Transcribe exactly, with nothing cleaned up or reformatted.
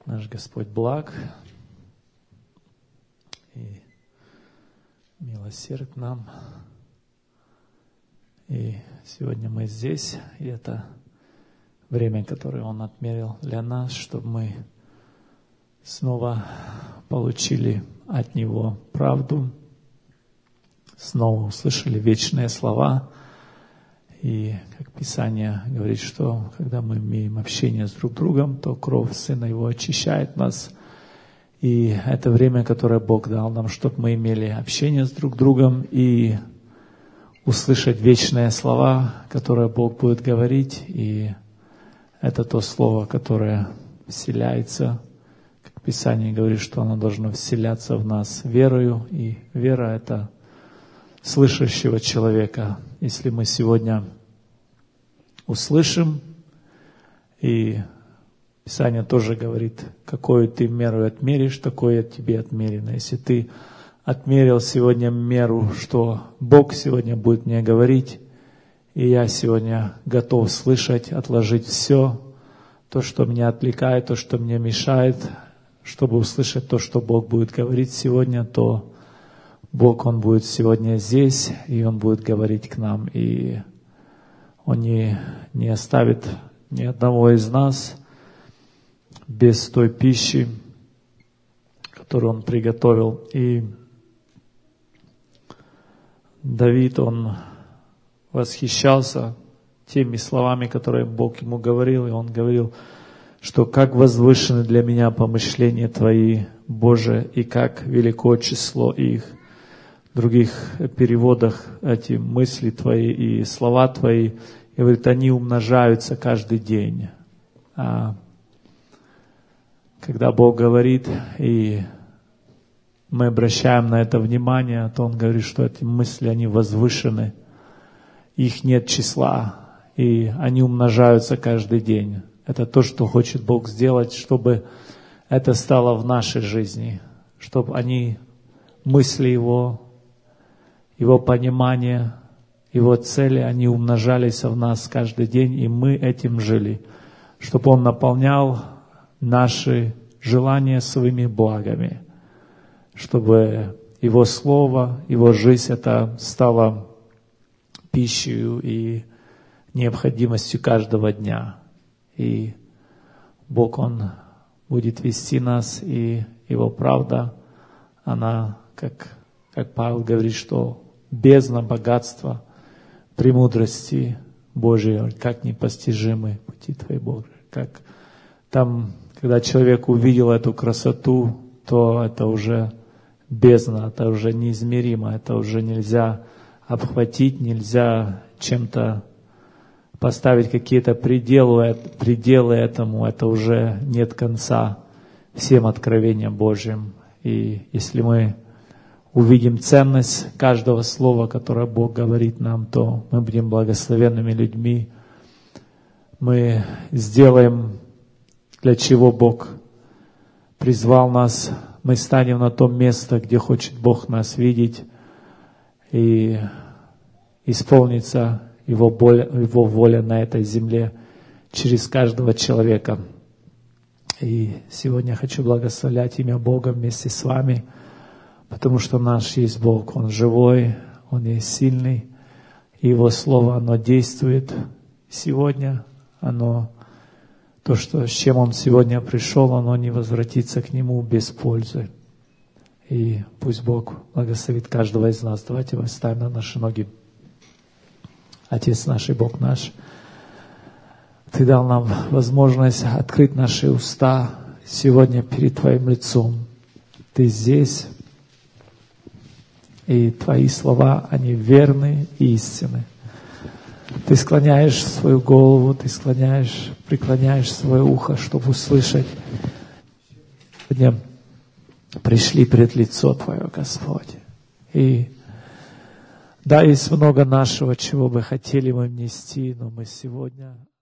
Наш Господь благ и милосерд нам. И сегодня мы здесь, и это время, которое Он отмерил для нас, чтобы мы снова получили от Него правду, снова услышали вечные слова. И как Писание говорит, что когда мы имеем общение с друг другом, то кровь Сына Его очищает нас. И это время, которое Бог дал нам, чтобы мы имели общение с друг другом и услышать вечные слова, которые Бог будет говорить. И это то слово, которое вселяется. Как Писание говорит, что оно должно вселяться в нас верою. И вера — это слышащего человека. Если мы сегодня услышим, и Писание тоже говорит, какую ты меру отмеришь, такое тебе отмерено. Если ты отмерил сегодня меру, что Бог сегодня будет мне говорить, и я сегодня готов слышать, отложить все, то, что меня отвлекает, то, что мне мешает, чтобы услышать то, что Бог будет говорить сегодня, то Бог, Он будет сегодня здесь, и Он будет говорить к нам, и Он не, не оставит ни одного из нас без той пищи, которую Он приготовил. И Давид, он восхищался теми словами, которые Бог ему говорил, и он говорил, что «как возвышены для меня помышления Твои, Боже, и как велико число их». В других переводах эти мысли Твои и слова Твои, и говорит, они умножаются каждый день. А когда Бог говорит, и мы обращаем на это внимание, то Он говорит, что эти мысли, они возвышены, их нет числа, и они умножаются каждый день. Это то, что хочет Бог сделать, чтобы это стало в нашей жизни, чтобы они, мысли Его, Его понимание, Его цели, они умножались в нас каждый день, и мы этим жили, чтобы Он наполнял наши желания своими благами, чтобы Его Слово, Его жизнь, это стало пищей и необходимостью каждого дня. И Бог, Он будет вести нас, и Его правда, она, как, как Павел говорит, что бездна богатства, премудрости Божьей, как непостижимы пути Твои, Боже. Как там, когда человек увидел эту красоту, то это уже бездна, это уже неизмеримо, это уже нельзя обхватить, нельзя чем-то поставить какие-то пределы, пределы этому, это уже нет конца всем откровениям Божьим. И если мы увидим ценность каждого слова, которое Бог говорит нам, то мы будем благословенными людьми. Мы сделаем, для чего Бог призвал нас. Мы станем на том месте, где хочет Бог нас видеть, и исполнится Его воля, Его воля на этой земле через каждого человека. И сегодня я хочу благословлять имя Бога вместе с вами, потому что наш есть Бог, Он живой, Он есть сильный, и Его Слово, оно действует сегодня, оно, то, что, с чем Он сегодня пришел, оно не возвратится к Нему без пользы. И пусть Бог благословит каждого из нас. Давайте мы встанем на наши ноги. Отец наш и Бог наш, Ты дал нам возможность открыть наши уста сегодня перед Твоим лицом. Ты здесь, и Твои слова, они верны и истинны. Ты склоняешь свою голову, Ты склоняешь, преклоняешь свое ухо, чтобы услышать. Сегодня пришли пред лицо Твое, Господь. И да, есть много нашего, чего бы хотели мы внести, но мы сегодня